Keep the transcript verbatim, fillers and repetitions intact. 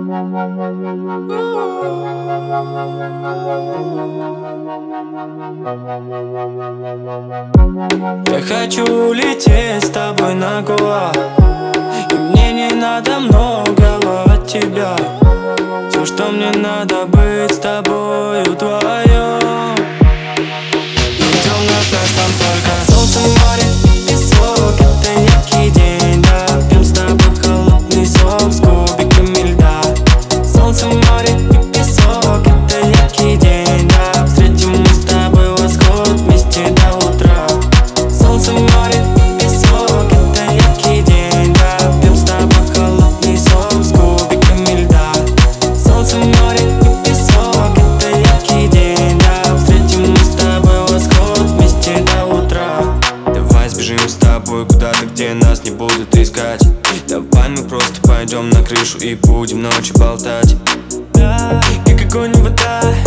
Я хочу улететь с тобой на Гоа, и мне не надо многого от тебя. Все, что мне надо, быть с тобой вдвоем. Идем на пляж, там только солнце, море и песок. Это яркий день, да, пьем с тобой холодный сок с кубиками льда. Солнце, море и песок. Это яркий день, да, встретим мы с тобой восход вместе до утра. Солнце, море и песок. Это яркий день, да, пьем с тобой холодный сок с кубиками льда. Солнце, море и песок. Это яркий день, да, встретим мы с тобой восход вместе до утра. Давай сбежим с тобой куда-то, где нас не будут искать. Давай мы просто пойдем на крышу и будем ночью болтать. Как огонь и вода,